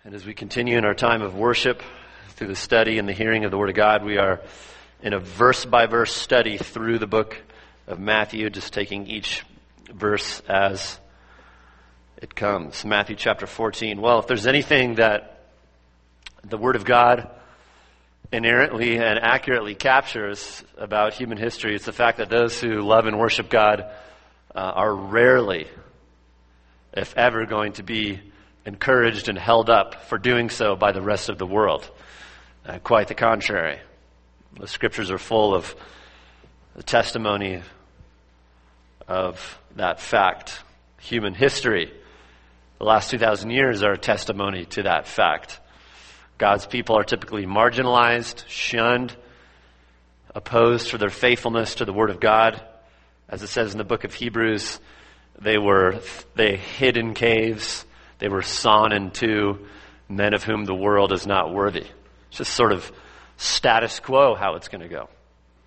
And as we continue in our time of worship through the study and the hearing of the Word of God, we are in a verse-by-verse study through the book of Matthew, just taking each verse as it comes. Matthew chapter 14. Well, if there's anything that the Word of God inerrantly and accurately captures about human history, it's the fact that those who love and worship God are rarely, if ever, going to be encouraged and held up for doing so by the rest of the world. Quite the contrary. The scriptures are full of the testimony of that fact. Human history, the last 2,000 years, are a testimony to that fact. God's people are typically marginalized, shunned, opposed for their faithfulness to the Word of God. As it says in the book of Hebrews, they hid in caves. They were sawn in two, men of whom the world is not worthy. It's just sort of status quo how it's going to go.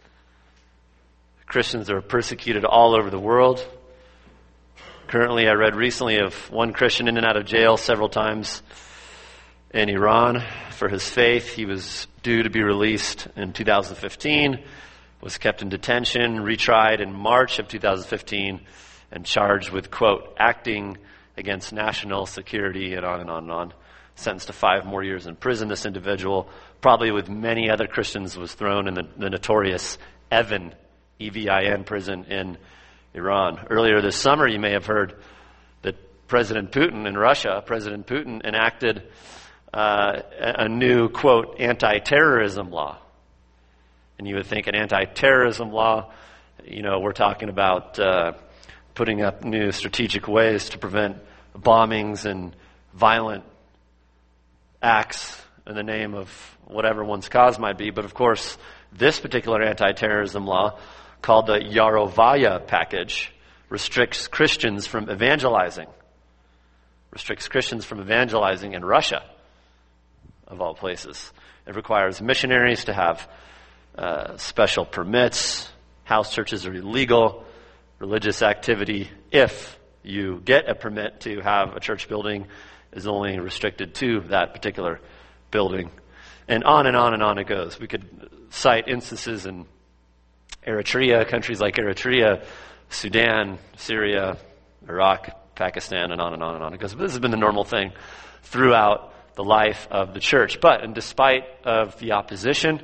Christians are persecuted all over the world. Currently, I read recently of one Christian in and out of jail several times in Iran for his faith. He was due to be released in 2015, was kept in detention, retried in March of 2015, and charged with, quote, acting against national security, and on and on and on. Sentenced to 5 more years in prison. This individual, probably with many other Christians, was thrown in the notorious Evin, E-V-I-N, prison in Iran. Earlier this summer, you may have heard that President Putin in Russia, President Putin enacted a new, quote, anti-terrorism law. And you would think an anti-terrorism law, we're talking about putting up new strategic ways to prevent bombings and violent acts in the name of whatever one's cause might be. But of course, this particular anti-terrorism law, called the Yarovaya package, restricts Christians from evangelizing. Restricts Christians from evangelizing in Russia, of all places. It requires missionaries to have special permits. House churches are illegal. Religious activity, if you get a permit to have a church building, is only restricted to that particular building. And on and on and on it goes. We could cite instances in Eritrea, countries like Eritrea, Sudan, Syria, Iraq, Pakistan, and on and on and on it goes. But this has been the normal thing throughout the life of the church. But in despite of the opposition,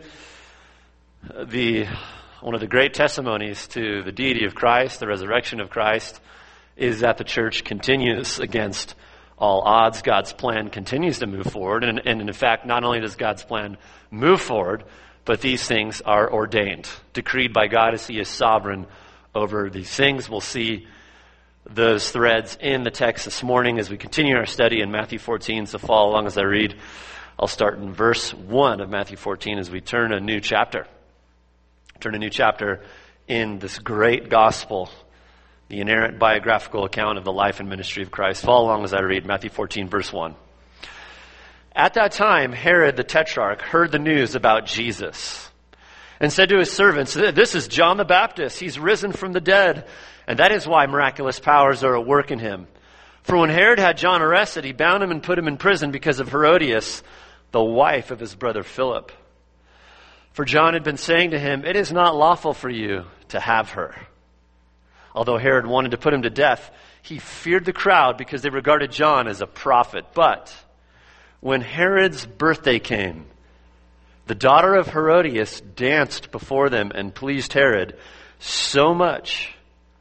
one of the great testimonies to the deity of Christ, the resurrection of Christ, is that the church continues against all odds. God's plan continues to move forward. And in fact, not only does God's plan move forward, but these things are ordained, decreed by God as He is sovereign over these things. We'll see those threads in the text this morning as we continue our study in Matthew 14. So follow along as I read. I'll start in verse 1 of Matthew 14 as we turn a new chapter. Turn a new chapter in this great gospel, the inerrant biographical account of the life and ministry of Christ. Follow along as I read Matthew 14, verse 1. At that time, Herod the Tetrarch heard the news about Jesus and said to his servants, "This is John the Baptist. He's risen from the dead, and that is why miraculous powers are at work in him. For when Herod had John arrested, he bound him and put him in prison because of Herodias, the wife of his brother Philip. For John had been saying to him, 'It is not lawful for you to have her.' Although Herod wanted to put him to death, he feared the crowd because they regarded John as a prophet. But when Herod's birthday came, the daughter of Herodias danced before them and pleased Herod so much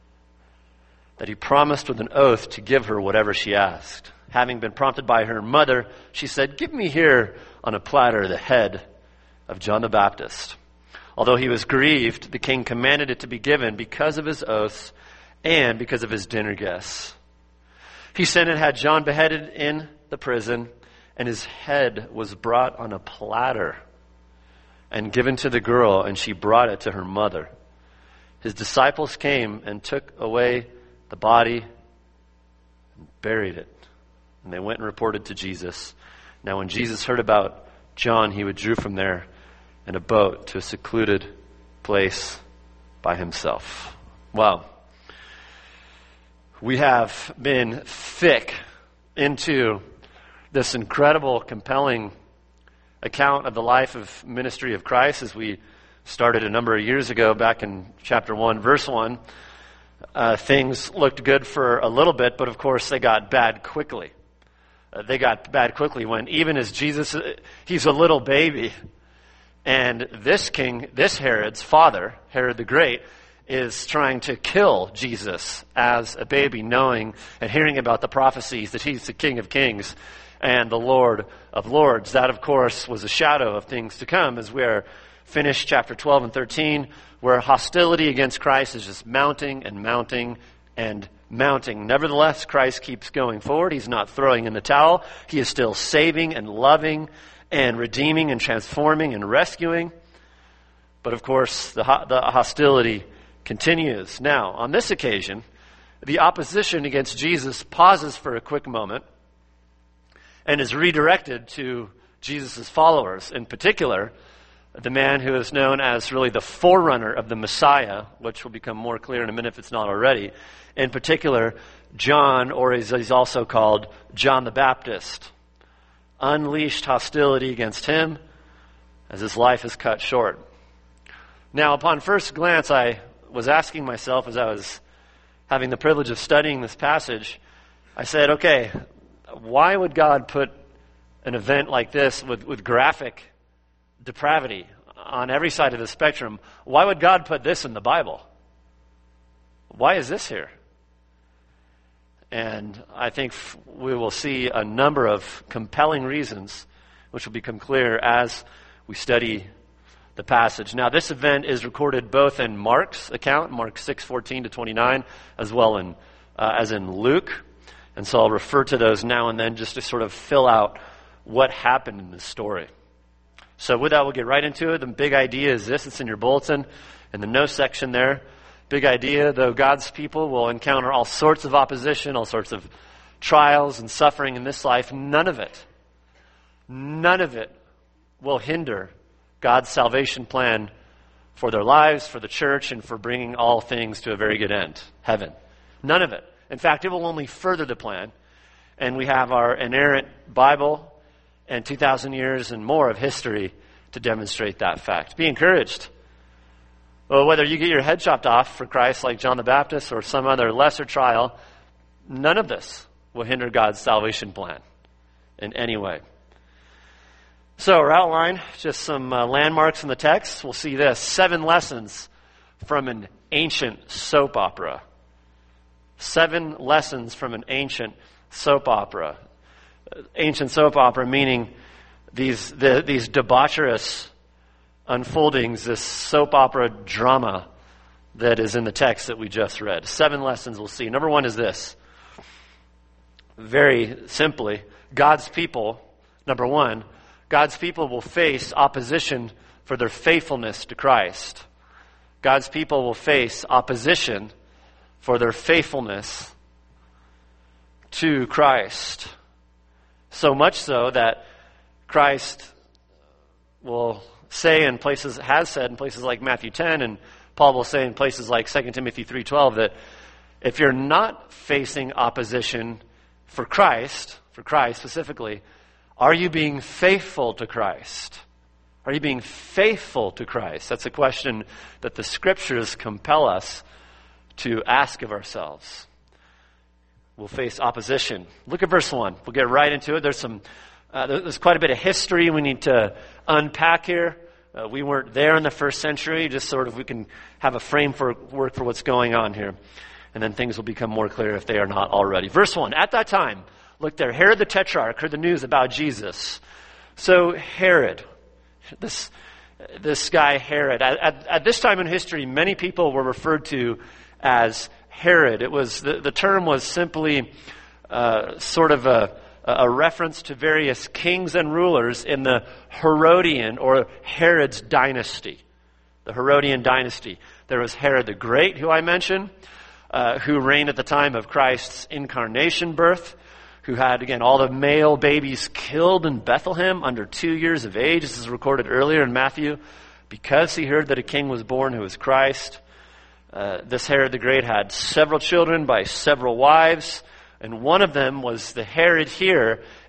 that he promised with an oath to give her whatever she asked. Having been prompted by her mother, she said, 'Give me here on a platter the head of John the Baptist.' Although he was grieved, the king commanded it to be given because of his oaths and because of his dinner guests. He sent and had John beheaded in the prison, and his head was brought on a platter and given to the girl, and she brought it to her mother. His disciples came and took away the body and buried it. And they went and reported to Jesus. Now when Jesus heard about John, he withdrew from there in a boat to a secluded place by himself." Wow. We have been thick into this incredible, compelling account of the life of ministry of Christ as we started a number of years ago back in chapter 1, verse 1. Things looked good for a little bit, but of course they got bad quickly. They got bad quickly when even as Jesus, he's a little baby, and this king, this Herod's father, Herod the Great, is trying to kill Jesus as a baby, knowing and hearing about the prophecies that he's the King of Kings and the Lord of Lords. That, of course, was a shadow of things to come as we're finished chapter 12 and 13, where hostility against Christ is just mounting and mounting and mounting. Nevertheless, Christ keeps going forward. He's not throwing in the towel. He is still saving and loving and redeeming and transforming and rescuing. But of course, the hostility continues. Now, on this occasion, the opposition against Jesus pauses for a quick moment and is redirected to Jesus' followers, in particular, the man who is known as really the forerunner of the Messiah, which will become more clear in a minute if it's not already. In particular, John, or as he's also called, John the Baptist, unleashed hostility against him as his life is cut short. Now, upon first glance, I was asking myself as I was having the privilege of studying this passage, I said, okay, why would God put an event like this with graphic depravity on every side of the spectrum? Why would God put this in the Bible? Why is this here? And I think we will see a number of compelling reasons which will become clear as we study the passage. Now, this event is recorded both in Mark's account, Mark 6:14 to 29, as well as in Luke. And so I'll refer to those now and then just to sort of fill out what happened in this story. So with that, we'll get right into it. The big idea is this. It's in your bulletin in the no section there. Big idea, though God's people will encounter all sorts of opposition, all sorts of trials and suffering in this life, none of it will hinder God's salvation plan for their lives, for the church, and for bringing all things to a very good end, heaven. None of it. In fact, it will only further the plan. And we have our inerrant Bible and 2,000 years and more of history to demonstrate that fact. Be encouraged. Well, whether you get your head chopped off for Christ like John the Baptist or some other lesser trial, none of this will hinder God's salvation plan in any way. So our outline, just some landmarks in the text. We'll see this. 7 lessons from an ancient soap opera. 7 lessons from an ancient soap opera. Ancient soap opera meaning these debaucherous unfoldings, this soap opera drama that is in the text that we just read. 7 lessons we'll see. Number 1 is this. Very simply, God's people, number 1, God's people will face opposition for their faithfulness to Christ. God's people will face opposition for their faithfulness to Christ. So much so that Christ will say in places, has said in places like Matthew 10, and Paul will say in places like 2 Timothy 3:12, that if you're not facing opposition for Christ specifically, are you being faithful to Christ? Are you being faithful to Christ? That's a question that the Scriptures compel us to ask of ourselves. We'll face opposition. Look at verse 1. We'll get right into it. There's quite a bit of history we need to unpack here. We weren't there in the first century, just sort of we can have a framework for what's going on here. And then things will become more clear if they are not already. Verse 1, at that time, look there, Herod the Tetrarch heard the news about Jesus. So Herod, this guy Herod, at this time in history, many people were referred to as Herod. It was the term was simply sort of a reference to various kings and rulers in the Herodian or Herod's dynasty. The Herodian dynasty. There was Herod the Great, who I mentioned, who reigned at the time of Christ's incarnation birth, who had, again, all the male babies killed in Bethlehem under 2 years of age. This is recorded earlier in Matthew. Because he heard that a king was born who was Christ, this Herod the Great had several children by several wives, and one of them was the Herod here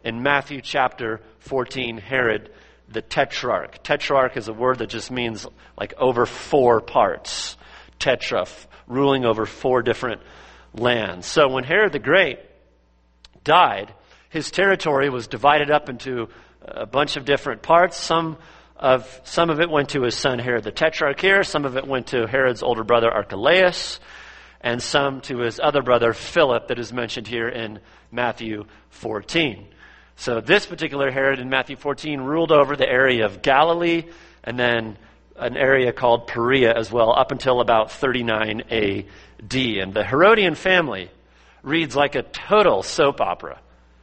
in Matthew chapter 14, Herod the Tetrarch. Tetrarch is a word that just means like over 4 parts. Tetra, ruling over 4 different lands. So when Herod the Great died, his territory was divided up into a bunch of different parts. Some of it went to his son Herod the Tetrarch here, some of it went to Herod's older brother Archelaus, and some to his other brother Philip that is mentioned here in Matthew 14. So this particular Herod in Matthew 14 ruled over the area of Galilee and then an area called Perea as well, up until about 39 A.D. And the Herodian family reads like a total soap opera,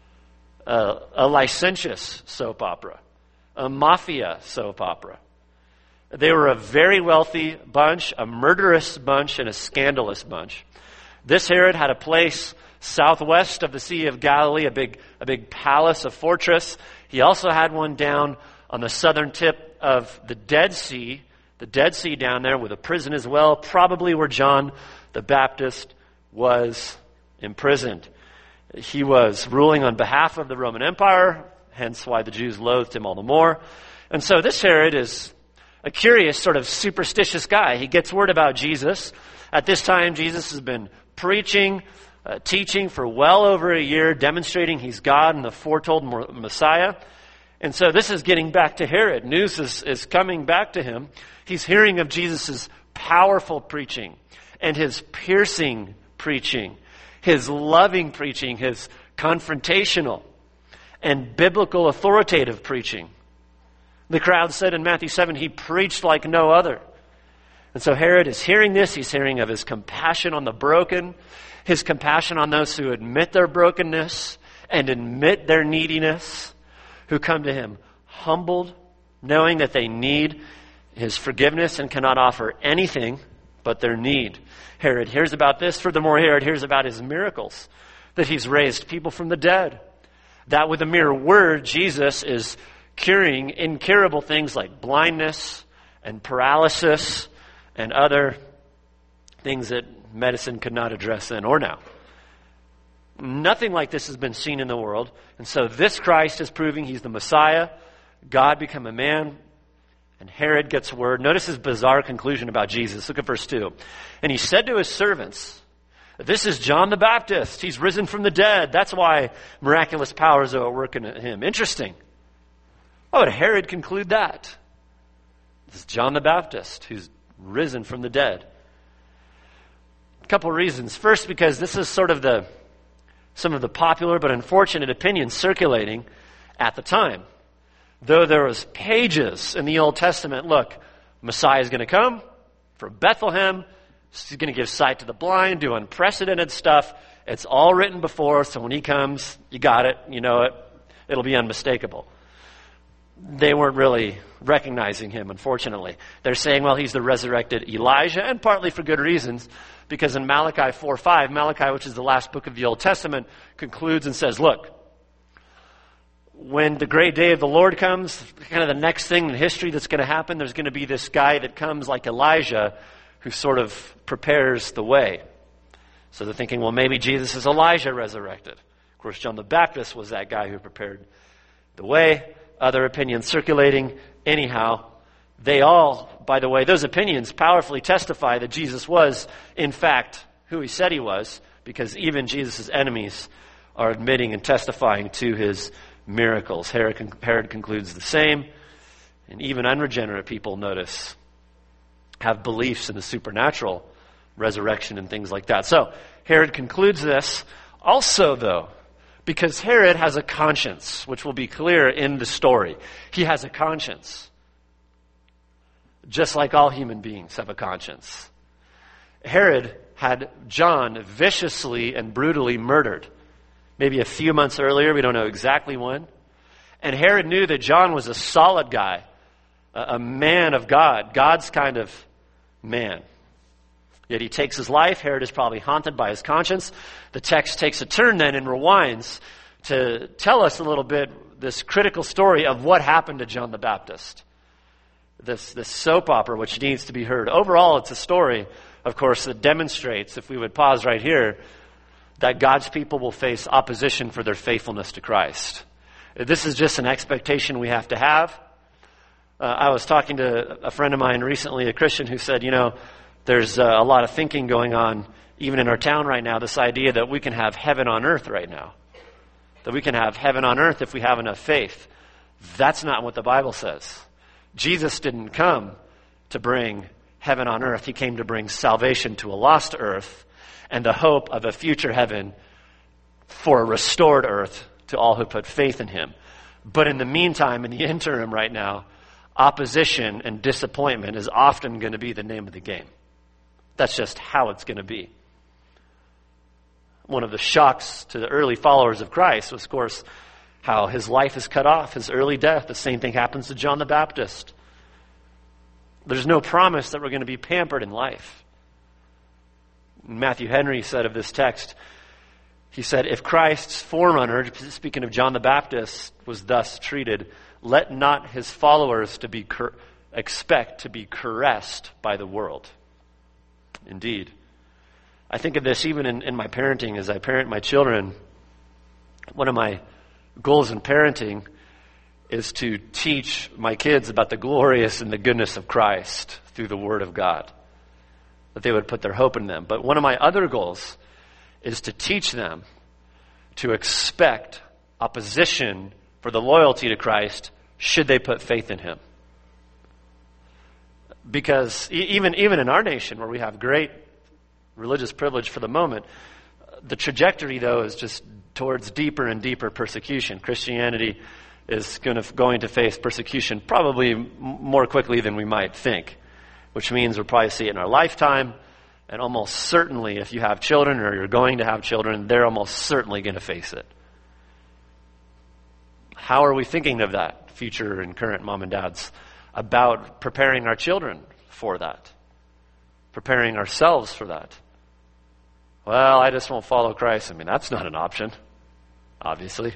a licentious soap opera, a mafia soap opera. They were a very wealthy bunch, a murderous bunch, and a scandalous bunch. This Herod had a place southwest of the Sea of Galilee, a big palace, a fortress. He also had one down on the southern tip of the Dead Sea down there with a prison as well, probably where John the Baptist was imprisoned. He was ruling on behalf of the Roman Empire, hence why the Jews loathed him all the more. And so this Herod is a curious sort of superstitious guy. He gets word about Jesus. At this time, Jesus has been preaching, teaching for well over a year, demonstrating he's God and the foretold Messiah. And so this is getting back to Herod. News is coming back to him. He's hearing of Jesus' powerful preaching and his piercing preaching, his loving preaching, his confrontational and biblical authoritative preaching. The crowd said in Matthew 7, he preached like no other. And so Herod is hearing this. He's hearing of his compassion on the broken, his compassion on those who admit their brokenness and admit their neediness, who come to him humbled, knowing that they need his forgiveness and cannot offer anything but their need. Herod hears about this. Furthermore, Herod hears about his miracles, that he's raised people from the dead, that with a mere word, Jesus is curing incurable things like blindness and paralysis and other things that medicine could not address then or now. Nothing like this has been seen in the world. And so this Christ is proving he's the Messiah, God become a man, and Herod gets word. Notice his bizarre conclusion about Jesus. Look at verse 2. And he said to his servants, this is John the Baptist. He's risen from the dead. That's why miraculous powers are at work in him. Interesting. Why would Herod conclude that? This is John the Baptist who's risen from the dead. A couple reasons. First, because this is sort of some of the popular but unfortunate opinions circulating at the time. Though there was pages in the Old Testament, look, Messiah is going to come from Bethlehem. He's going to give sight to the blind, do unprecedented stuff. It's all written before, so when he comes, you got it, you know it. It'll be unmistakable. They weren't really recognizing him, unfortunately. They're saying, well, he's the resurrected Elijah, and partly for good reasons, because in Malachi 4:5, Malachi, which is the last book of the Old Testament, concludes and says, look, when the great day of the Lord comes, kind of the next thing in history that's going to happen, there's going to be this guy that comes like Elijah who sort of prepares the way. So they're thinking, well, maybe Jesus is Elijah resurrected. Of course, John the Baptist was that guy who prepared the way. Other opinions circulating. Anyhow, they all, by the way, those opinions powerfully testify that Jesus was, in fact, who he said he was, because even Jesus' enemies are admitting and testifying to his miracles. Herod concludes the same, and even unregenerate people, notice, have beliefs in the supernatural, resurrection and things like that. So Herod concludes this. Also, though, because Herod has a conscience, which will be clear in the story. He has a conscience, just like all human beings have a conscience. Herod had John viciously and brutally murdered. Maybe a few months earlier, we don't know exactly when. And Herod knew that John was a solid guy, a man of God, God's kind of man. Yet he takes his life. Herod is probably haunted by his conscience. The text takes a turn then and rewinds to tell us a little bit this critical story of what happened to John the Baptist. This soap opera which needs to be heard. Overall, it's a story, of course, that demonstrates, if we would pause right here, that God's people will face opposition for their faithfulness to Christ. This is just an expectation we have to have. I was talking to a friend of mine recently, a Christian, who said, there's a lot of thinking going on, even in our town right now, this idea that we can have heaven on earth right now. That we can have heaven on earth if we have enough faith. That's not what the Bible says. Jesus didn't come to bring heaven on earth. He came to bring salvation to a lost earth and the hope of a future heaven for a restored earth to all who put faith in him. But in the meantime, in the interim right now, opposition and disappointment is often going to be the name of the game. That's just how it's going to be. One of the shocks to the early followers of Christ was, of course, how his life is cut off, his early death. The same thing happens to John the Baptist. There's no promise that we're going to be pampered in life. Matthew Henry said of this text, he said, if Christ's forerunner, speaking of John the Baptist, was thus treated, let not his followers expect to be caressed by the world. Indeed. I think of this even in my parenting as I parent my children. One of my goals in parenting is to teach my kids about the glorious and the goodness of Christ through the Word of God, that they would put their hope in them. But one of my other goals is to teach them to expect opposition for the loyalty to Christ should they put faith in him. Because even in our nation, where we have great religious privilege for the moment, the trajectory, though, is just towards deeper and deeper persecution. Christianity is going to face persecution probably more quickly than we might think, which means we'll probably see it in our lifetime, and almost certainly if you have children or you're going to have children, they're almost certainly going to face it. How are we thinking of that, future and current mom and dads, about preparing our children for that? Preparing ourselves for that? Well, I just won't follow Christ. I mean, that's not an option, obviously.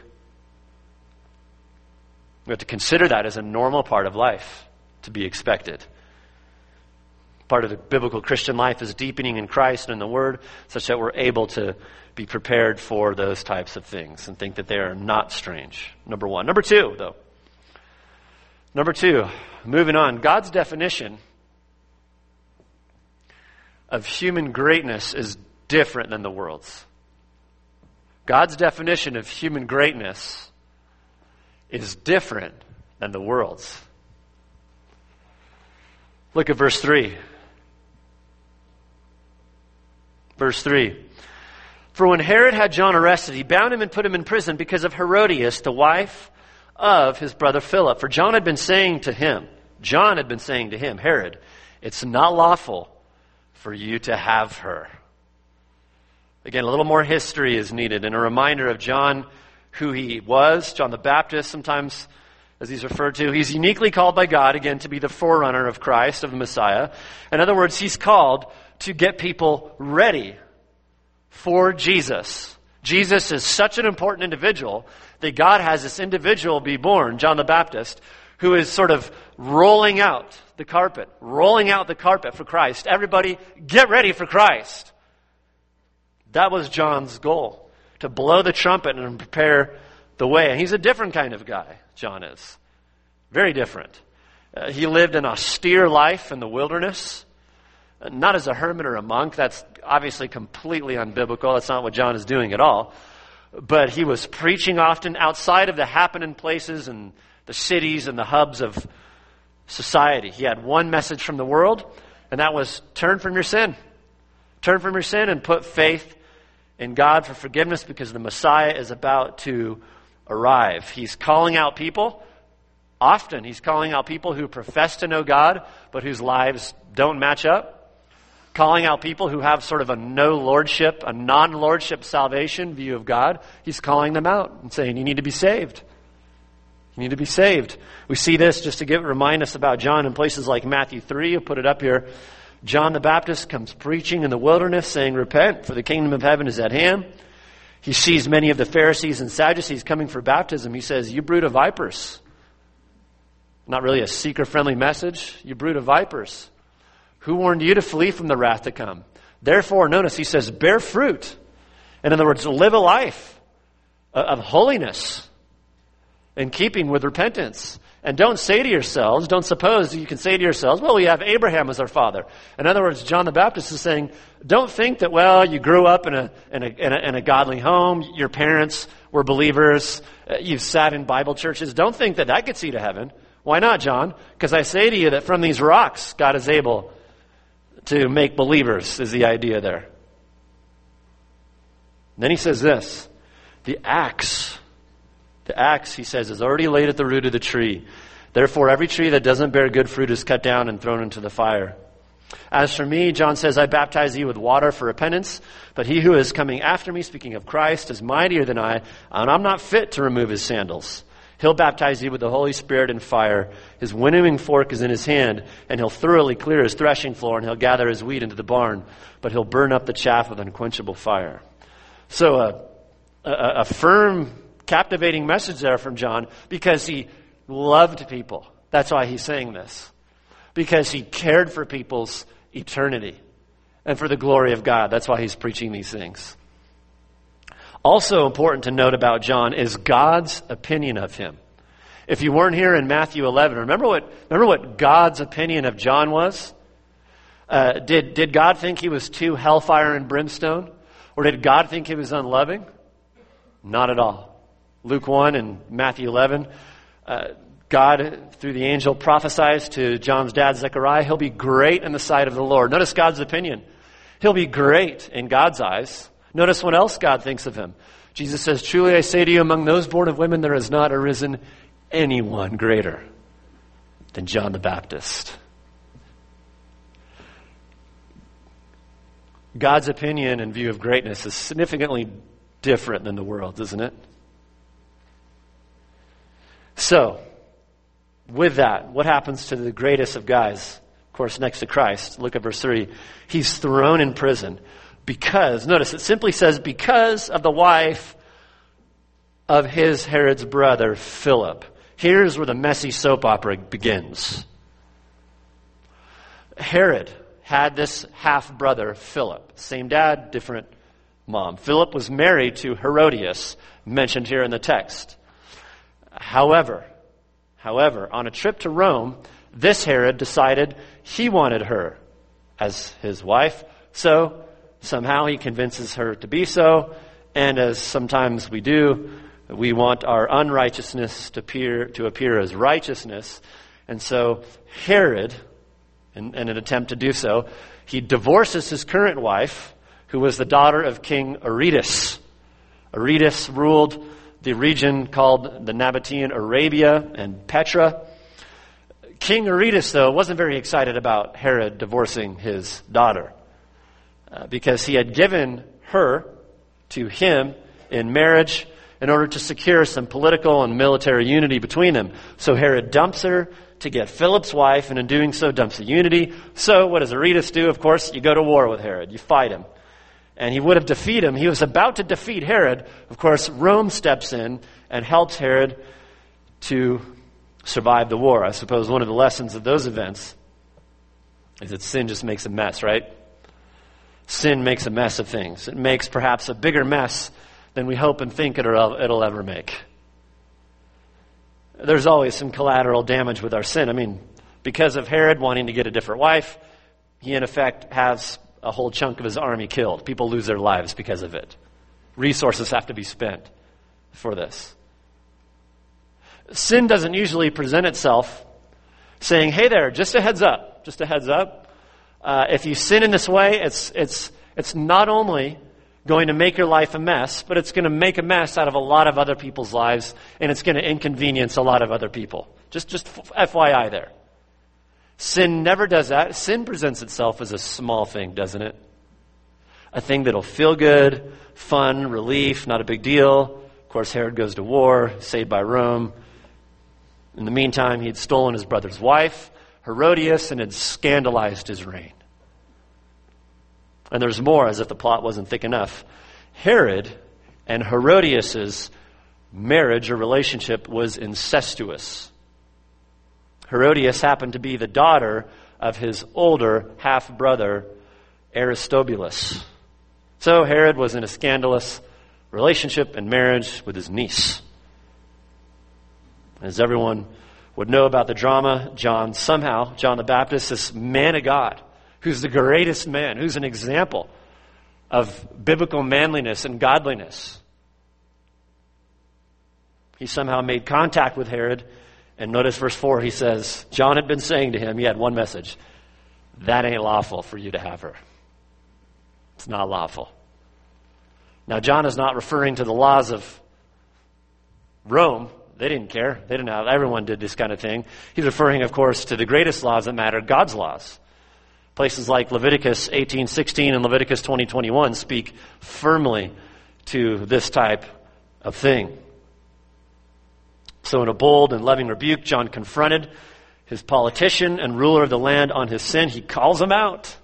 We have to consider that as a normal part of life to be expected. Part of the biblical Christian life is deepening in Christ and in the Word, such that we're able to be prepared for those types of things and think that they are not strange. Number one. Number two, though. Number two, moving on. God's definition of human greatness is different than the world's. God's definition of human greatness is different than the world's. Look at verse 3. Verse 3. For when Herod had John arrested, he bound him and put him in prison because of Herodias, the wife of his brother Philip. For John had been saying to him, Herod, it's not lawful for you to have her. Again, a little more history is needed and a reminder of John, who he was, John the Baptist, sometimes as he's referred to. He's uniquely called by God, again, to be the forerunner of Christ, of the Messiah. In other words, he's called to get people ready for Jesus. Jesus is such an important individual that God has this individual be born, John the Baptist, who is sort of rolling out the carpet for Christ. Everybody, get ready for Christ. That was John's goal, to blow the trumpet and prepare the way. And he's a different kind of guy, John is. Very different. He lived an austere life in the wilderness, not as a hermit or a monk. That's obviously completely unbiblical. That's not what John is doing at all. But he was preaching often outside of the happening places and the cities and the hubs of society. He had one message from the world, and that was turn from your sin. Turn from your sin and put faith in God for forgiveness, because the Messiah is about to arrive. He's calling out people. Often he's calling out people who profess to know God, but whose lives don't match up. Calling out people who have sort of a no-lordship, a non-lordship salvation view of God. He's calling them out and saying, you need to be saved. You need to be saved. We see this, just to remind us about John, in places like Matthew 3. I'll put it up here. John the Baptist comes preaching in the wilderness, saying, repent, for the kingdom of heaven is at hand. He sees many of the Pharisees and Sadducees coming for baptism. He says, you brood of vipers. Not really a seeker-friendly message. You brood of vipers. Who warned you to flee from the wrath to come? Therefore, notice, he says, bear fruit. In other words, live a life of holiness. in keeping with repentance. And don't suppose you can say to yourselves, well, we have Abraham as our father. In other words, John the Baptist is saying, don't think that, well, you grew up in a godly home, your parents were believers, you've sat in Bible churches. Don't think that gets you to heaven. Why not, John? Because I say to you that from these rocks, God is able to make believers, is the idea there. And then he says this, the axe, he says, is already laid at the root of the tree. Therefore, every tree that doesn't bear good fruit is cut down and thrown into the fire. As for me, John says, I baptize you with water for repentance, but he who is coming after me, speaking of Christ, is mightier than I, and I'm not fit to remove his sandals. He'll baptize you with the Holy Spirit and fire. His winnowing fork is in his hand, and he'll thoroughly clear his threshing floor, and he'll gather his wheat into the barn, but he'll burn up the chaff with unquenchable fire. So a firm, captivating message there from John, because he loved people. That's why he's saying this. Because he cared for people's eternity and for the glory of God. That's why he's preaching these things. Also important to note about John is God's opinion of him. If you weren't here in Matthew 11, remember what God's opinion of John was? Did God think he was too hellfire and brimstone? Or did God think he was unloving? Not at all. Luke 1 and Matthew 11, God, through the angel, prophesies to John's dad, Zechariah, he'll be great in the sight of the Lord. Notice God's opinion. He'll be great in God's eyes. Notice what else God thinks of him. Jesus says, truly I say to you, among those born of women, there has not arisen anyone greater than John the Baptist. God's opinion and view of greatness is significantly different than the world's, isn't it? So, with that, what happens to the greatest of guys? Of course, next to Christ. Look at verse 3. He's thrown in prison because, notice it simply says, because of the wife of his Herod's brother, Philip. Here's where the messy soap opera begins. Herod had this half-brother, Philip. Same dad, different mom. Philip was married to Herodias, mentioned here in the text. However, on a trip to Rome, this Herod decided he wanted her as his wife. So somehow he convinces her to be so. And as sometimes we do, we want our unrighteousness to appear as righteousness. And so Herod, in an attempt to do so, he divorces his current wife, who was the daughter of King Aretas. Aretas ruled the region called the Nabatean Arabia and Petra. King Aretas, though, wasn't very excited about Herod divorcing his daughter because he had given her to him in marriage in order to secure some political and military unity between them. So Herod dumps her to get Philip's wife, and in doing so dumps the unity. So what does Aretas do? Of course, you go to war with Herod. You fight him. And he would have defeated him. He was about to defeat Herod. Of course, Rome steps in and helps Herod to survive the war. I suppose one of the lessons of those events is that sin just makes a mess, right? Sin makes a mess of things. It makes perhaps a bigger mess than we hope and think it'll ever make. There's always some collateral damage with our sin. I mean, because of Herod wanting to get a different wife, he in effect has a whole chunk of his army killed. People lose their lives because of it. Resources have to be spent for this. Sin doesn't usually present itself saying, hey there, just a heads up. If you sin in this way, it's not only going to make your life a mess, but it's going to make a mess out of a lot of other people's lives, and it's going to inconvenience a lot of other people. Just FYI there. Sin never does that. Sin presents itself as a small thing, doesn't it? A thing that'll feel good, fun, relief, not a big deal. Of course, Herod goes to war, saved by Rome. In the meantime, he had stolen his brother's wife, Herodias, and had scandalized his reign. And there's more, as if the plot wasn't thick enough. Herod and Herodias' marriage or relationship was incestuous. Herodias happened to be the daughter of his older half-brother, Aristobulus. So Herod was in a scandalous relationship and marriage with his niece. As everyone would know about the drama, John the Baptist, this man of God, who's the greatest man, who's an example of biblical manliness and godliness. He somehow made contact with Herod, and notice verse 4, he says, John had been saying to him, he had one message, that ain't lawful for you to have her. It's not lawful. Now, John is not referring to the laws of Rome. They didn't care. They didn't have, everyone did this kind of thing. He's referring, of course, to the greatest laws that matter, God's laws. Places like Leviticus 18:16 and Leviticus 20:21 speak firmly to this type of thing. So in a bold and loving rebuke, John confronted his politician and ruler of the land on his sin. He calls him out.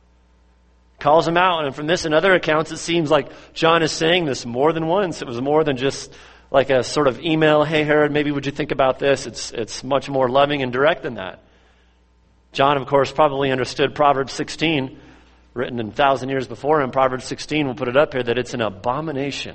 And from this and other accounts, it seems like John is saying this more than once. It was more than just like a sort of email, hey Herod, maybe would you think about this? It's much more loving and direct than that. John, of course, probably understood Proverbs 16, written 1,000 years before him. Proverbs 16, we'll put it up here, that it's an abomination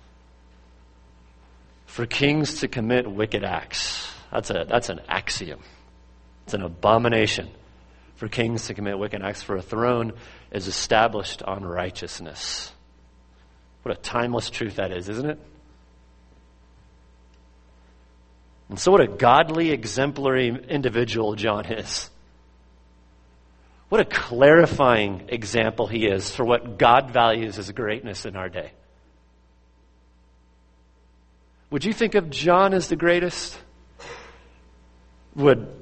for kings to commit wicked acts. That's an axiom. It's an abomination for kings to commit wicked acts, for a throne is established on righteousness. What a timeless truth that is, isn't it? And so what a godly, exemplary individual John is. What a clarifying example he is for what God values as greatness in our day. Would you think of John as the greatest? Would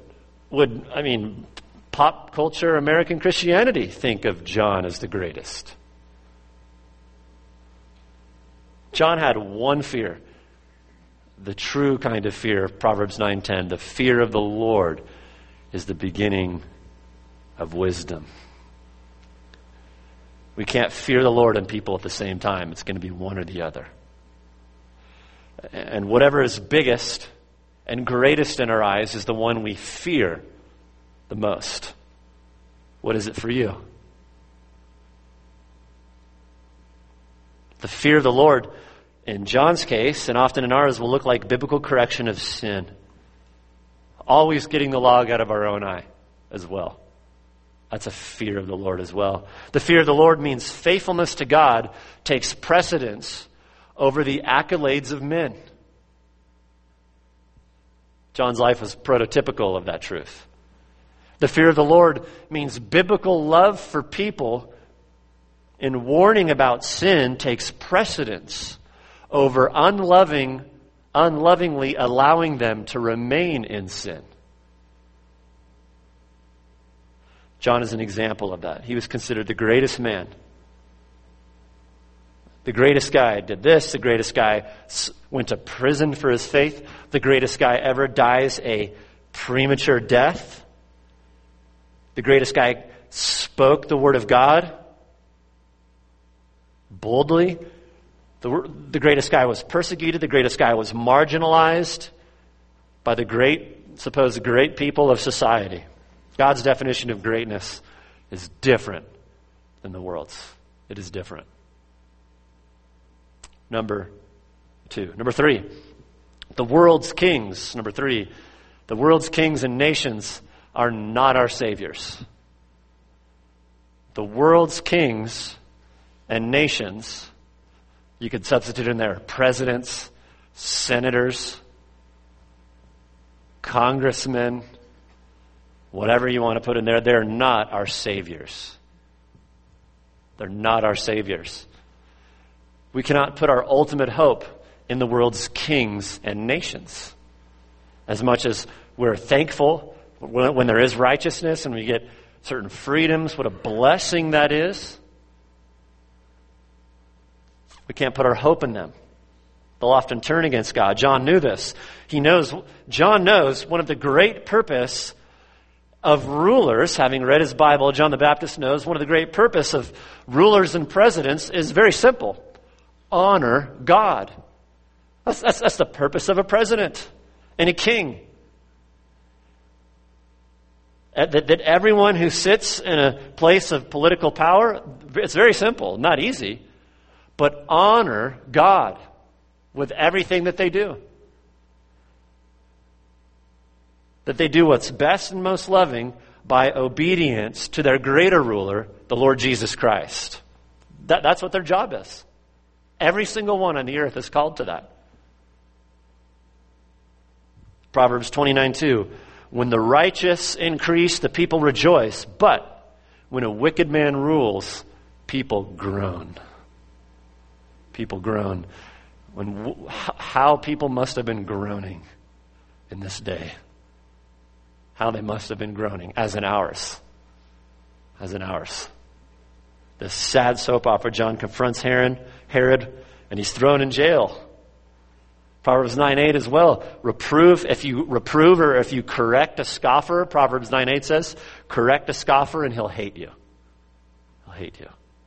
pop culture, American Christianity think of John as the greatest? John had one fear, the true kind of fear, Proverbs 9:10. The fear of the Lord is the beginning of wisdom. We can't fear the Lord and people at the same time. It's going to be one or the other. And whatever is biggest and greatest in our eyes is the one we fear the most. What is it for you? The fear of the Lord, in John's case, and often in ours, will look like biblical correction of sin. Always getting the log out of our own eye as well. That's a fear of the Lord as well. The fear of the Lord means faithfulness to God takes precedence over the accolades of men. John's life was prototypical of that truth. The fear of the Lord means biblical love for people in warning about sin takes precedence over unlovingly allowing them to remain in sin. John is an example of that. He was considered the greatest man. The greatest guy did this. The greatest guy went to prison for his faith. The greatest guy ever dies a premature death. The greatest guy spoke the word of God boldly. The greatest guy was persecuted. The greatest guy was marginalized by the supposed great people of society. God's definition of greatness is different than the world's. It is different. Number 3, the world's kings. Number 3, the world's kings and nations are not our saviors. The world's kings and nations, you could substitute in there presidents, senators, congressmen, whatever you want to put in there, they're not our saviors. They're not our saviors. We cannot put our ultimate hope in the world's kings and nations. As much as we're thankful when there is righteousness and we get certain freedoms, what a blessing that is, we can't put our hope in them. They'll often turn against God. John knew this. John knows one of the great purpose of rulers, having read his Bible, John the Baptist knows one of the great purpose of rulers and presidents is very simple. Honor God. That's the purpose of a president and a king. That everyone who sits in a place of political power, it's very simple, not easy, but honor God with everything that they do. that they do what's best and most loving by obedience to their greater ruler, the Lord Jesus Christ. That's what their job is. Every single one on the earth is called to that. Proverbs 29:2, when the righteous increase, the people rejoice, but when a wicked man rules, people groan. People groan. How people must have been groaning in this day. How they must have been groaning, as in ours. As in ours. This sad soap opera, John confronts Herod, and he's thrown in jail. Proverbs 9:8 as well. If you reprove or if you correct a scoffer, Proverbs 9:8 says, correct a scoffer and he'll hate you. He'll hate you.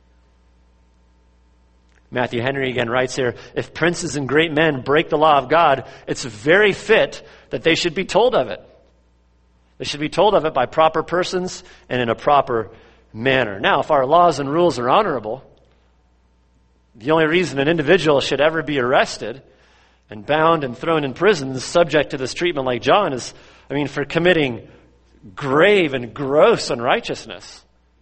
Matthew Henry again writes here, if princes and great men break the law of God, it's very fit that they should be told of it. They should be told of it by proper persons and in a proper manner. Now, if our laws and rules are honorable, the only reason an individual should ever be arrested and bound and thrown in prison subject to this treatment like John is, for committing grave and gross unrighteousness.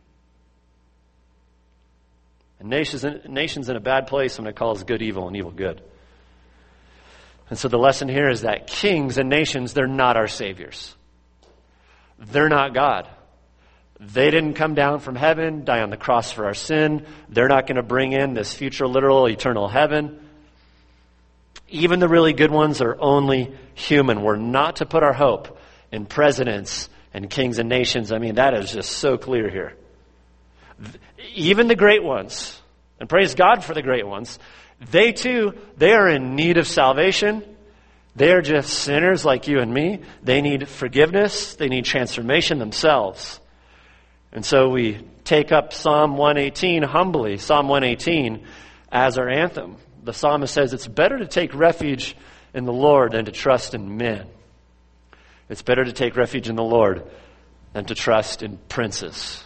And nation's in a bad place when it calls good evil and evil good. And so the lesson here is that kings and nations, they're not our saviors. They're not God. They didn't come down from heaven, die on the cross for our sin. They're not going to bring in this future literal eternal heaven. Even the really good ones are only human. We're not to put our hope in presidents and kings and nations. That is just so clear here. Even the great ones, and praise God for the great ones, they are in need of salvation. They are just sinners like you and me. They need forgiveness. They need transformation themselves. And so we take up Psalm 118 humbly, Psalm 118 as our anthem. The psalmist says it's better to take refuge in the Lord than to trust in men. It's better to take refuge in the Lord than to trust in princes.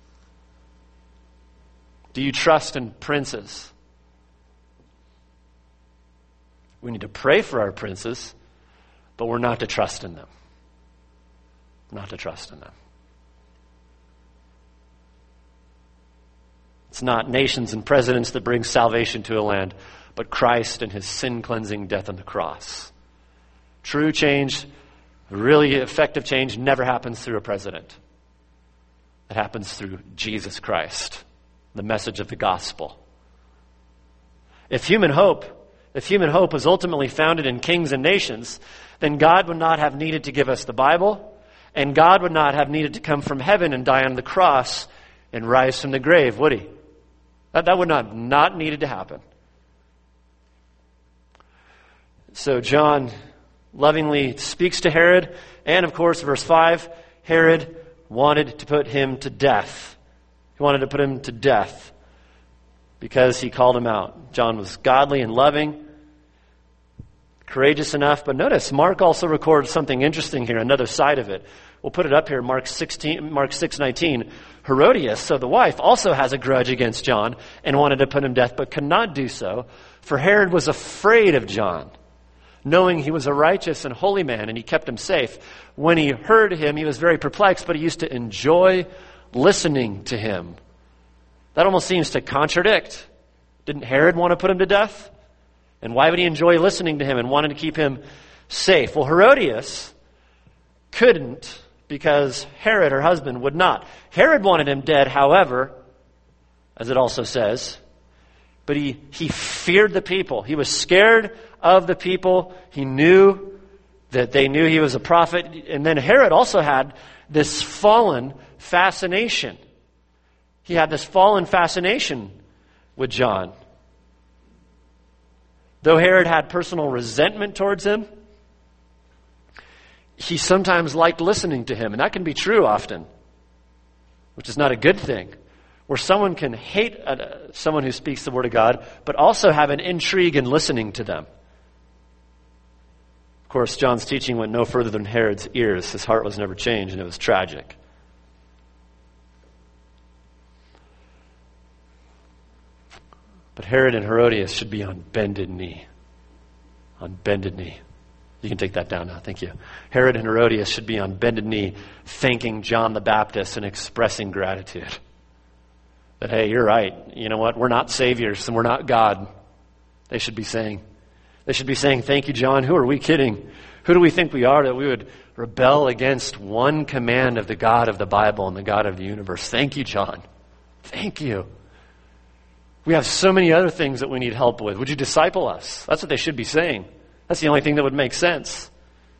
Do you trust in princes? We need to pray for our princes, but we're not to trust in them. Not to trust in them. It's not nations and presidents that bring salvation to a land, but Christ and his sin-cleansing death on the cross. True change, really effective change, never happens through a president. It happens through Jesus Christ, the message of the gospel. If human hope was ultimately founded in kings and nations, then God would not have needed to give us the Bible, and God would not have needed to come from heaven and die on the cross and rise from the grave, would he? That would not needed to happen. So John lovingly speaks to Herod, and of course, verse 5, Herod wanted to put him to death. He wanted to put him to death because he called him out. John was godly and loving, courageous enough. But notice, Mark also records something interesting here, another side of it. We'll put it up here, Mark 6:19. Herodias, so the wife, also has a grudge against John and wanted to put him to death, but could not do so, for Herod was afraid of John, knowing he was a righteous and holy man, and he kept him safe. When he heard him, he was very perplexed, but he used to enjoy listening to him. That almost seems to contradict. Didn't Herod want to put him to death? And why would he enjoy listening to him and wanted to keep him safe? Well, Herodias couldn't because Herod, her husband, would not. Herod wanted him dead, however, as it also says, but he feared the people. He was scared of the people. He knew that they knew he was a prophet. And then Herod also had this fallen fascination. He had this fallen fascination with John. Though Herod had personal resentment towards him, he sometimes liked listening to him. And that can be true often, which is not a good thing. Where someone can hate someone who speaks the word of God, but also have an intrigue in listening to them. Of course, John's teaching went no further than Herod's ears. His heart was never changed, and it was tragic. But Herod and Herodias should be on bended knee. On bended knee. You can take that down now. Thank you. Herod and Herodias should be on bended knee thanking John the Baptist and expressing gratitude. That, hey, you're right. You know what? We're not saviors and we're not God. They should be saying, thank you, John. Who are we kidding? Who do we think we are that we would rebel against one command of the God of the Bible and the God of the universe? Thank you, John. Thank you. We have so many other things that we need help with. Would you disciple us? That's what they should be saying. That's the only thing that would make sense.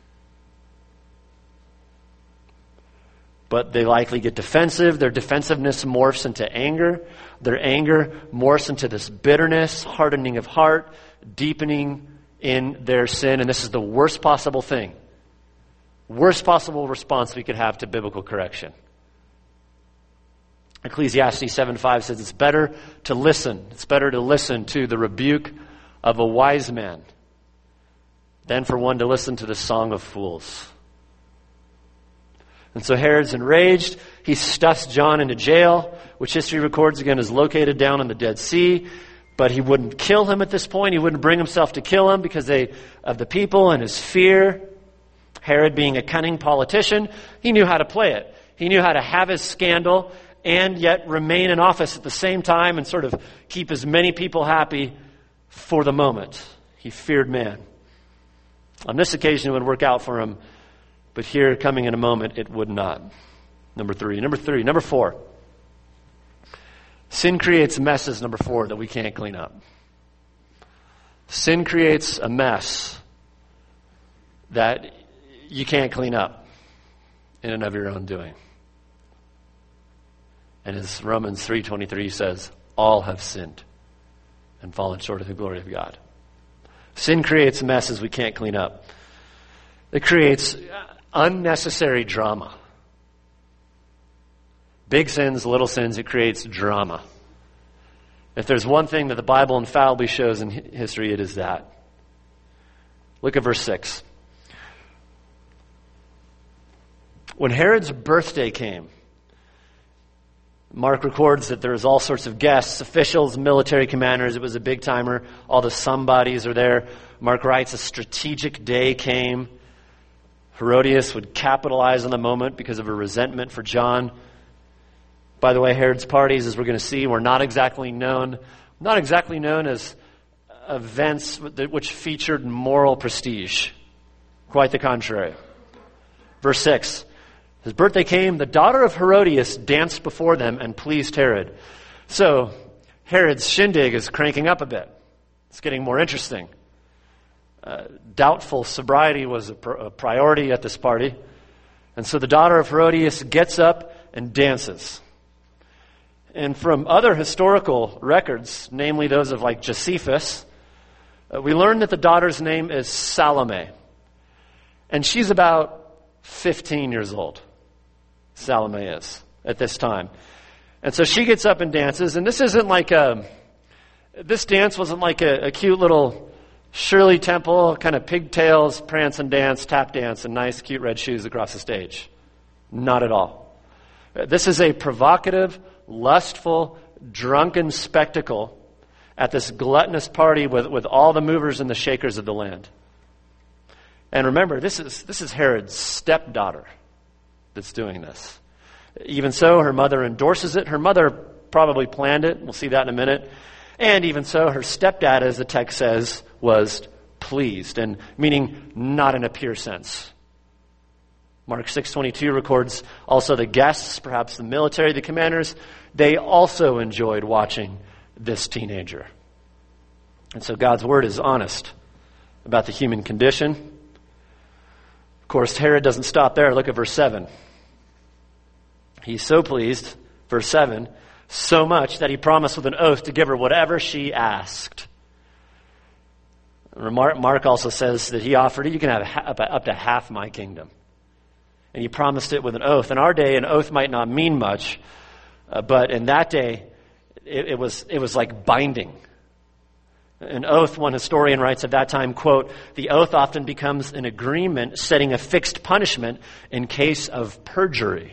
But they likely get defensive. Their defensiveness morphs into anger. Their anger morphs into this bitterness, hardening of heart, deepening in their sin. And this is the worst possible thing. Worst possible response we could have to biblical correction. Ecclesiastes 7:5 says it's better to listen. It's better to listen to the rebuke of a wise man than for one to listen to the song of fools. And so Herod's enraged. He stuffs John into jail, which history records again is located down in the Dead Sea. But he wouldn't kill him at this point. He wouldn't bring himself to kill him because of the people and his fear. Herod, being a cunning politician, he knew how to play it. He knew how to have his scandal and yet remain in office at the same time and sort of keep as many people happy for the moment. He feared man. On this occasion, it would work out for him. But here, coming in a moment, it would not. Number four. Sin creates messes, number 4, that we can't clean up. Sin creates a mess that you can't clean up in and of your own doing. And as Romans 3:23 says, all have sinned and fallen short of the glory of God. Sin creates messes we can't clean up. It creates unnecessary drama. Big sins, little sins, it creates drama. If there's one thing that the Bible infallibly shows in history, it is that. Look at verse 6. When Herod's birthday came, Mark records that there was all sorts of guests, officials, military commanders. It was a big timer. All the somebodies are there. Mark writes, a strategic day came. Herodias would capitalize on the moment because of her resentment for John. By the way, Herod's parties, as we're going to see, were not exactly known as events which featured moral prestige. Quite the contrary. Verse 6. His birthday came, the daughter of Herodias danced before them and pleased Herod. So, Herod's shindig is cranking up a bit. It's getting more interesting. Doubtful sobriety was a priority at this party. And so the daughter of Herodias gets up and dances. And from other historical records, namely those of like Josephus, we learn that the daughter's name is Salome. And she's about 15 years old. Salome is at this time. And so she gets up and dances. And this isn't like this dance wasn't like a cute little Shirley Temple, kind of pigtails, prance and dance, tap dance, and nice cute red shoes across the stage. Not at all. This is a provocative, lustful, drunken spectacle at this gluttonous party with all the movers and the shakers of the land. And remember, this is Herod's stepdaughter that's doing this. Even so, her mother endorses it. Her mother probably planned it. We'll see that in a minute. And even so, her stepdad, as the text says, was pleased, and meaning not in a pure sense. Mark 6:22 records also the guests, perhaps the military, the commanders, they also enjoyed watching this teenager. And so God's word is honest about the human condition. Of course, Herod doesn't stop there. Look at verse 7. He's so pleased, verse 7, so much that he promised with an oath to give her whatever she asked. Mark also says that he offered it, you can have up to half my kingdom. And he promised it with an oath. In our day, an oath might not mean much, but in that day, it was like binding. An oath, one historian writes of that time, quote, the oath often becomes an agreement setting a fixed punishment in case of perjury.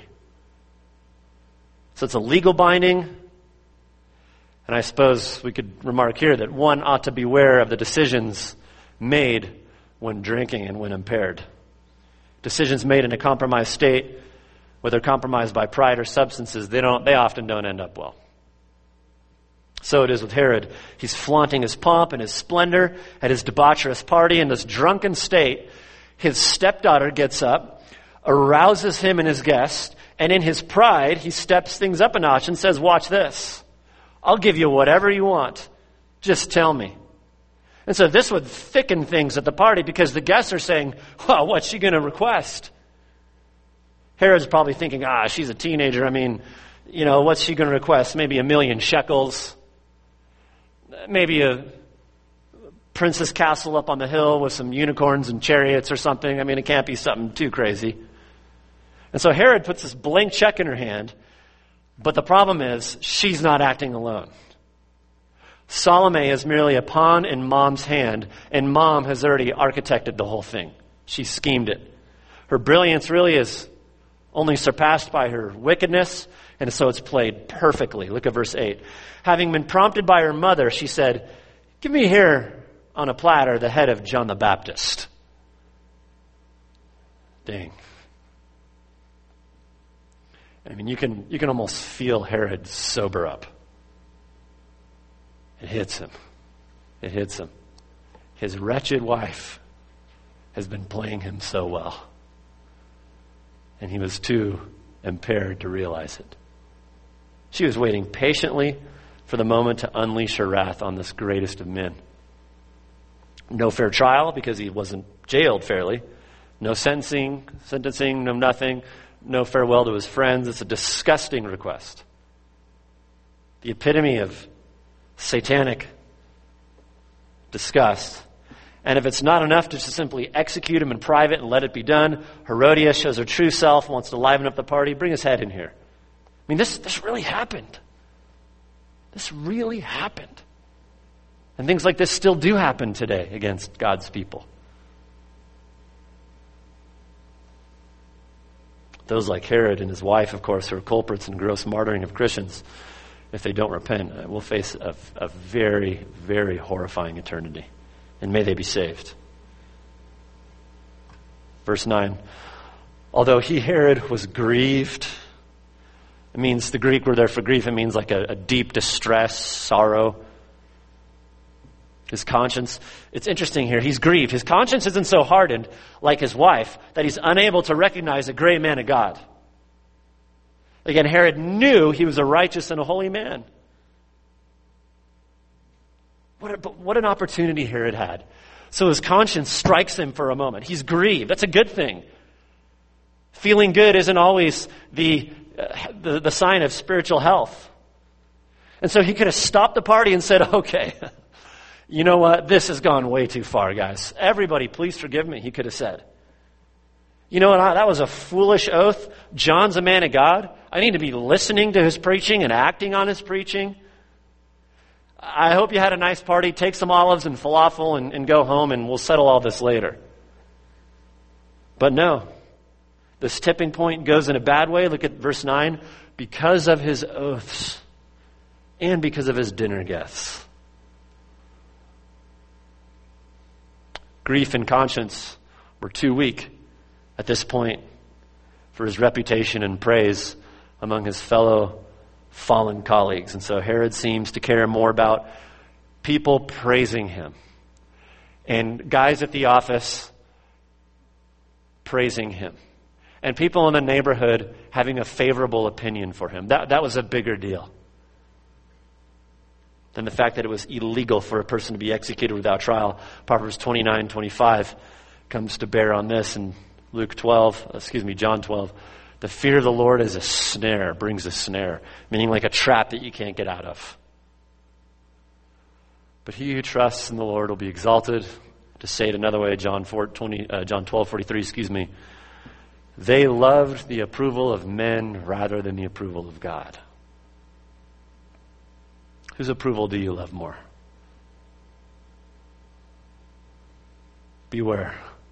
So it's a legal binding. And I suppose we could remark here that one ought to beware of the decisions made when drinking and when impaired. Decisions made in a compromised state, whether compromised by pride or substances, they often don't end up well. So it is with Herod. He's flaunting his pomp and his splendor at his debaucherous party in this drunken state. His stepdaughter gets up, arouses him and his guest, and in his pride, he steps things up a notch and says, watch this. I'll give you whatever you want. Just tell me. And so this would thicken things at the party because the guests are saying, well, what's she going to request? Herod's probably thinking, she's a teenager. I mean, what's she going to request? Maybe 1,000,000 shekels. Maybe a princess castle up on the hill with some unicorns and chariots or something. I mean, it can't be something too crazy. And so Herod puts this blank check in her hand, but the problem is she's not acting alone. Salome is merely a pawn in Mom's hand, and Mom has already architected the whole thing. She schemed it. Her brilliance really is only surpassed by her wickedness, and so it's played perfectly. Look at verse 8. Having been prompted by her mother, she said, give me here on a platter the head of John the Baptist. Dang. I mean, you can almost feel Herod sober up. It hits him. It hits him. His wretched wife has been playing him so well. And he was too impaired to realize it. She was waiting patiently for the moment to unleash her wrath on this greatest of men. No fair trial because he wasn't jailed fairly. No sentencing, no nothing. No farewell to his friends. It's a disgusting request. The epitome of satanic disgust. And if it's not enough to just simply execute him in private and let it be done, Herodias shows her true self, wants to liven up the party. Bring his head in here. I mean, this really happened. This really happened. And things like this still do happen today against God's people. Those like Herod and his wife, of course, who are culprits in gross martyring of Christians, if they don't repent, will face a very, very horrifying eternity. And may they be saved. Verse 9. Although he, Herod, was grieved. It means, the Greek word there for grief, it means like a deep distress, sorrow. His conscience. It's interesting here. He's grieved. His conscience isn't so hardened like his wife that he's unable to recognize a great man of God. Again, Herod knew he was a righteous and a holy man. What an opportunity Herod had. So his conscience strikes him for a moment. He's grieved. That's a good thing. Feeling good isn't always the sign of spiritual health. And so he could have stopped the party and said, okay, you know what? This has gone way too far, guys. Everybody, please forgive me, he could have said. You know what? That was a foolish oath. John's a man of God. I need to be listening to his preaching and acting on his preaching. I hope you had a nice party. Take some olives and falafel and go home, and we'll settle all this later. But no. This tipping point goes in a bad way. Look at verse 9. Because of his oaths and because of his dinner guests. Grief and conscience were too weak at this point for his reputation and praise among his fellow fallen colleagues. And so Herod seems to care more about people praising him and guys at the office praising him and people in the neighborhood having a favorable opinion for him. That was a bigger deal than the fact that it was illegal for a person to be executed without trial. Proverbs 29:25 comes to bear on this, and John 12. The fear of the Lord is a snare, brings a snare, meaning like a trap that you can't get out of. But he who trusts in the Lord will be exalted. To say it another way, John 12:43, they loved the approval of men rather than the approval of God. Whose approval do you love more? Beware.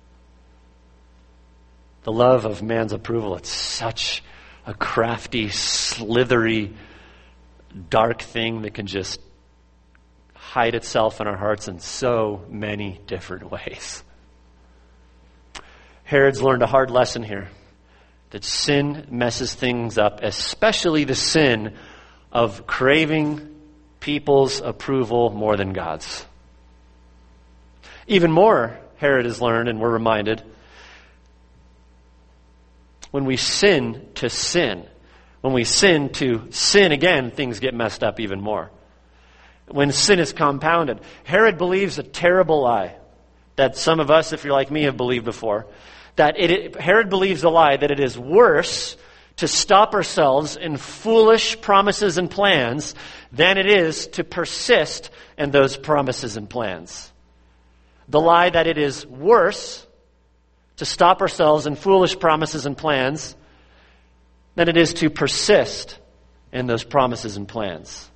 The love of man's approval, it's such a crafty, slithery, dark thing that can just hide itself in our hearts in so many different ways. Herod's learned a hard lesson here, that sin messes things up, especially the sin of craving people's approval more than God's. Even more, Herod has learned, and we're reminded, when we sin to sin, when we sin to sin again, things get messed up even more. When sin is compounded. Herod believes a terrible lie that some of us, if you're like me, have believed before. Herod believes the lie that it is worse to stop ourselves in foolish promises and plans than it is to persist in those promises and plans. The lie that it is worse to stop ourselves in foolish promises and plans than it is to persist in those promises and plans.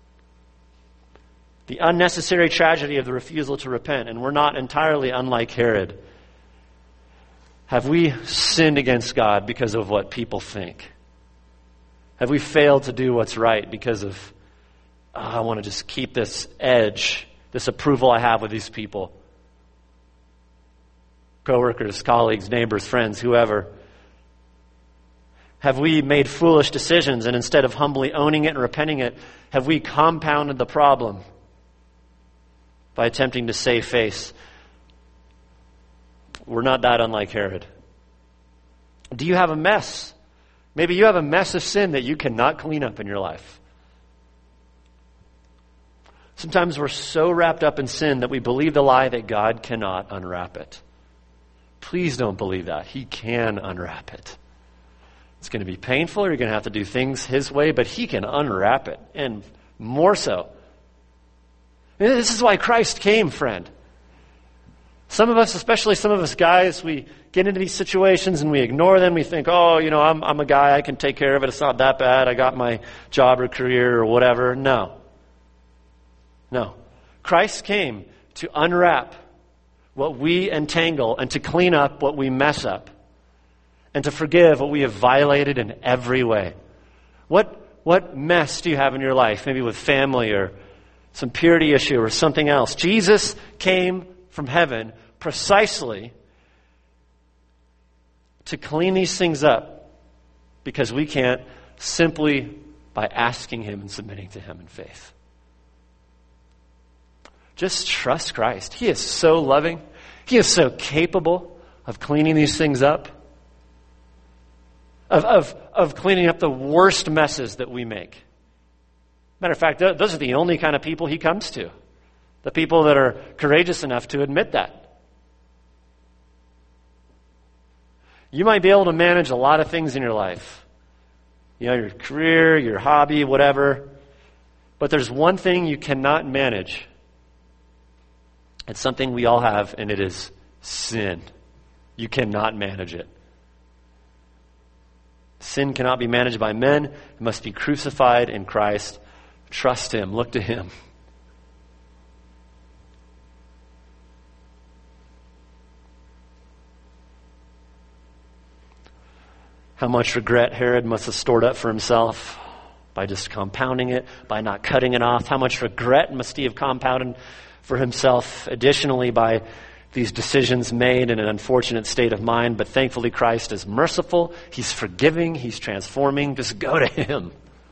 The unnecessary tragedy of the refusal to repent, and we're not entirely unlike Herod. Have we sinned against God because of what people think? Have we failed to do what's right because of, I want to just keep this edge, this approval I have with these people? Coworkers, colleagues, neighbors, friends, whoever. Have we made foolish decisions, and instead of humbly owning it and repenting it, have we compounded the problem by attempting to save face? We're not that unlike Herod. Do you have a mess? Maybe you have a mess of sin that you cannot clean up in your life. Sometimes we're so wrapped up in sin that we believe the lie that God cannot unwrap it. Please don't believe that. He can unwrap it. It's going to be painful. You're going to have to do things His way, but He can unwrap it, and more so. This is why Christ came, friend. Some of us, especially some of us guys, we get into these situations and we ignore them. We think, I'm a guy, I can take care of it. It's not that bad. I got my job or career or whatever. No. Christ came to unwrap what we entangle and to clean up what we mess up and to forgive what we have violated in every way. What mess do you have in your life? Maybe with family or some purity issue or something else. Jesus came from heaven precisely to clean these things up because we can't, simply by asking Him and submitting to Him in faith. Just trust Christ. He is so loving. He is so capable of cleaning these things up, of cleaning up the worst messes that we make. Matter of fact, those are the only kind of people He comes to. The people that are courageous enough to admit that. You might be able to manage a lot of things in your life. Your career, your hobby, whatever. But there's one thing you cannot manage. It's something we all have, and it is sin. You cannot manage it. Sin cannot be managed by men. It must be crucified in Christ. Trust Him. Look to Him. How much regret Herod must have stored up for himself by just compounding it, by not cutting it off. How much regret must he have compounded for himself additionally by these decisions made in an unfortunate state of mind. But thankfully Christ is merciful. He's forgiving. He's transforming. Just go to Him.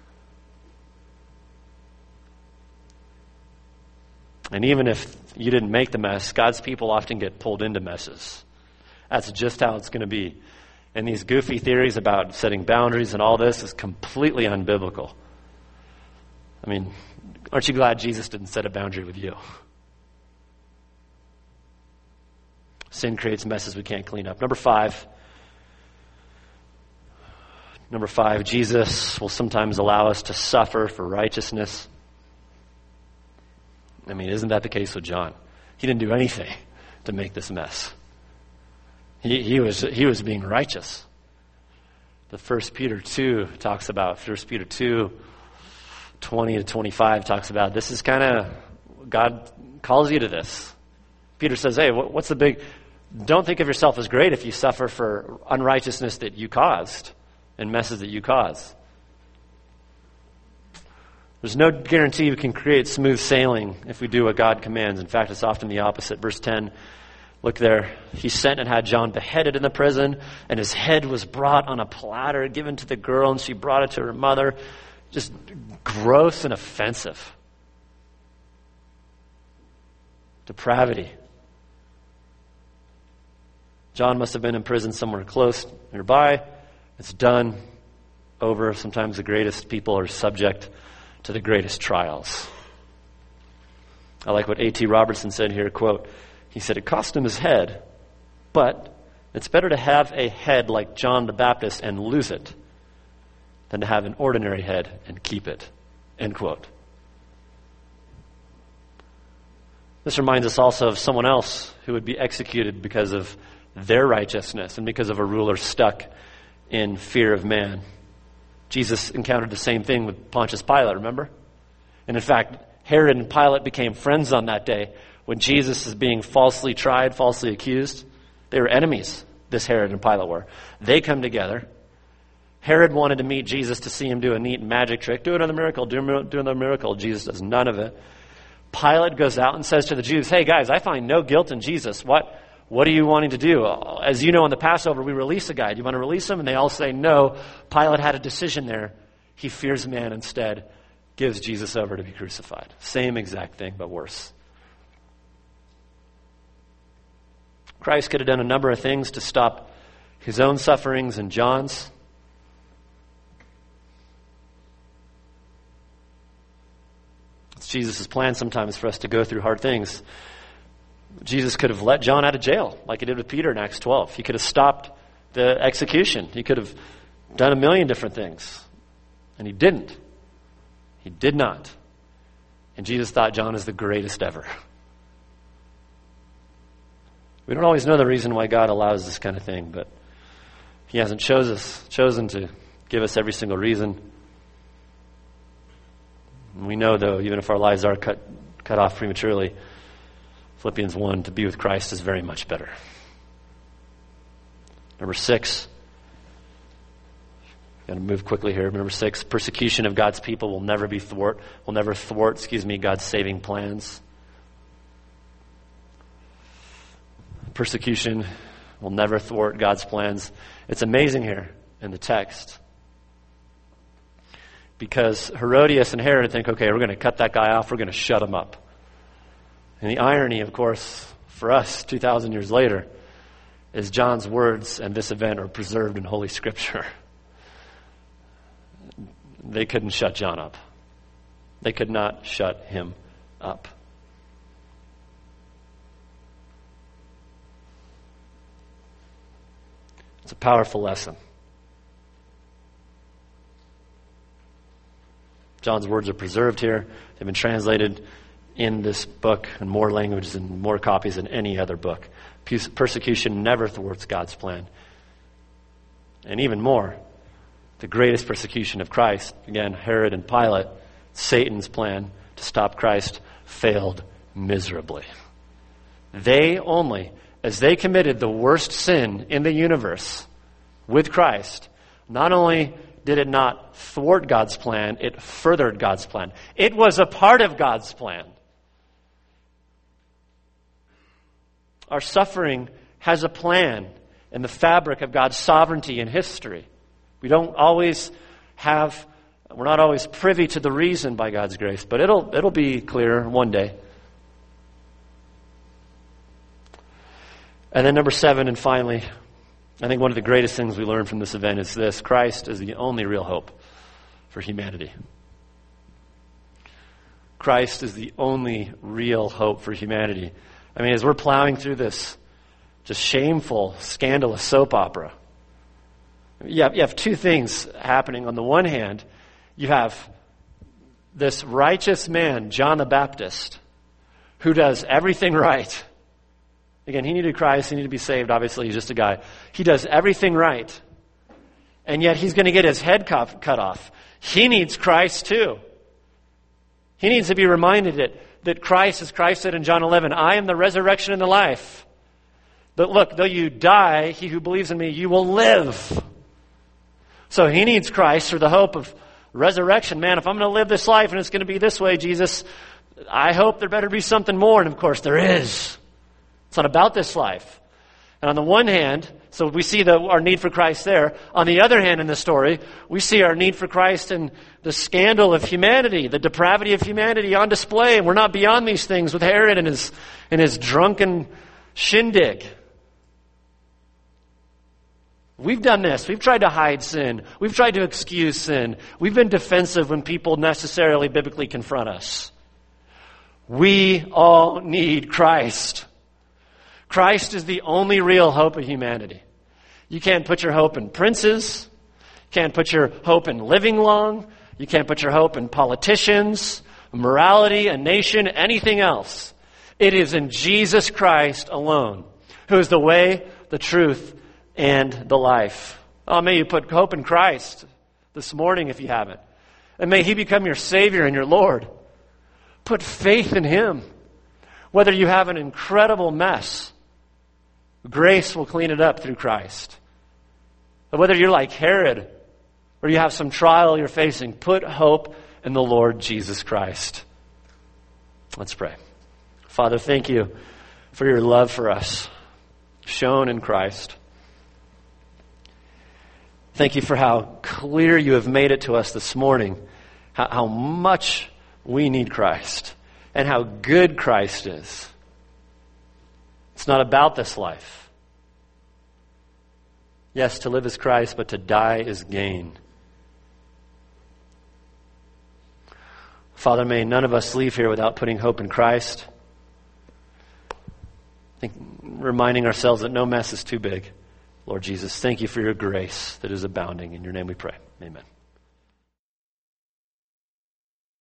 And even if you didn't make the mess, God's people often get pulled into messes. That's just how it's going to be. And these goofy theories about setting boundaries and all this is completely unbiblical. I mean, aren't you glad Jesus didn't set a boundary with you? Sin creates messes we can't clean up. Number five, Jesus will sometimes allow us to suffer for righteousness. I mean, isn't that the case with John? He didn't do anything to make this mess. He was being righteous. The 1 Peter 2 talks about, 1 Peter 2, 20 to 25 talks about, this is kind of, God calls you to this. Peter says, hey, what's the big, don't think of yourself as great if you suffer for unrighteousness that you caused and messes that you caused. There's no guarantee we can create smooth sailing if we do what God commands. In fact, it's often the opposite. Verse 10, Look there. He sent and had John beheaded in the prison, and his head was brought on a platter, given to the girl, and she brought it to her mother. Just gross and offensive. Depravity. John must have been in prison somewhere close nearby. It's done. Over. Sometimes the greatest people are subject to the greatest trials. I like what A.T. Robertson said here, quote, he said, it cost him his head, but it's better to have a head like John the Baptist and lose it than to have an ordinary head and keep it, end quote. This reminds us also of someone else who would be executed because of their righteousness and because of a ruler stuck in fear of man. Jesus encountered the same thing with Pontius Pilate, remember? And in fact, Herod and Pilate became friends on that day when Jesus is being falsely tried, falsely accused. They were enemies, this Herod and Pilate were. They come together. Herod wanted to meet Jesus to see him do a neat magic trick. Do another miracle, do another miracle. Jesus does none of it. Pilate goes out and says to the Jews, hey guys, I find no guilt in Jesus. What are you wanting to do? As you know, on the Passover, we release a guy. Do you want to release him? And they all say no. Pilate had a decision there. He fears man instead, gives Jesus over to be crucified. Same exact thing, but worse. Christ could have done a number of things to stop his own sufferings and John's. It's Jesus' plan sometimes for us to go through hard things. Jesus could have let John out of jail like he did with Peter in Acts 12. He could have stopped the execution. He could have done a million different things. And he didn't. He did not. And Jesus thought John is the greatest ever. We don't always know the reason why God allows this kind of thing, but he hasn't chosen to give us every single reason. And we know, though, even if our lives are cut off prematurely, Philippians 1, to be with Christ is very much better. Number 6. Got to move quickly here. Number 6, persecution of God's people will never thwart God's saving plans. Persecution will never thwart God's plans. It's amazing here in the text. Because Herodias and Herod think, okay, we're going to cut that guy off, we're going to shut him up. And the irony, of course, for us 2,000 years later, is John's words and this event are preserved in Holy Scripture. They couldn't shut John up. They could not shut him up. It's a powerful lesson. John's words are preserved here. They've been translated in this book in more languages and more copies than any other book. Persecution never thwarts God's plan. And even more, the greatest persecution of Christ, again, Herod and Pilate, Satan's plan to stop Christ failed miserably. They only, as they committed the worst sin in the universe with Christ, not only did it not thwart God's plan, it furthered God's plan. It was a part of God's plan. Our suffering has a plan in the fabric of God's sovereignty and history. We're not always privy to the reason by God's grace, but it'll be clear one day. And then number 7, and finally, I think one of the greatest things we learn from this event is this: Christ is the only real hope for humanity. Christ is the only real hope for humanity. I mean, as we're plowing through this just shameful, scandalous soap opera, you have two things happening. On the one hand, you have this righteous man, John the Baptist, who does everything right. Again, he needed Christ, he needed to be saved. Obviously, he's just a guy. He does everything right. And yet he's going to get his head cut off. He needs Christ too. He needs to be reminded that Christ, as Christ said in John 11, I am the resurrection and the life. But look, though you die, he who believes in me, you will live. So he needs Christ for the hope of resurrection. Man, if I'm going to live this life and it's going to be this way, Jesus, I hope there better be something more. And of course there is. It's not about this life. And on the one hand, so we see our need for Christ there. On the other hand, in the story, we see our need for Christ in the scandal of humanity, the depravity of humanity on display. And we're not beyond these things with Herod and his drunken shindig. We've done this. We've tried to hide sin. We've tried to excuse sin. We've been defensive when people necessarily biblically confront us. We all need Christ. Christ is the only real hope of humanity. You can't put your hope in princes. You can't put your hope in living long. You can't put your hope in politicians, morality, a nation, anything else. It is in Jesus Christ alone, who is the way, the truth, and the life. Oh, may you put hope in Christ this morning if you haven't. And may He become your Savior and your Lord. Put faith in Him. Whether you have an incredible mess, grace will clean it up through Christ. But whether you're like Herod or you have some trial you're facing, put hope in the Lord Jesus Christ. Let's pray. Father, thank you for your love for us, shown in Christ. Thank you for how clear you have made it to us this morning, how much we need Christ, and how good Christ is. It's not about this life. Yes, to live is Christ, but to die is gain. Father, may none of us leave here without putting hope in Christ. Reminding ourselves that no mess is too big. Lord Jesus, thank you for your grace that is abounding. In your name we pray. Amen.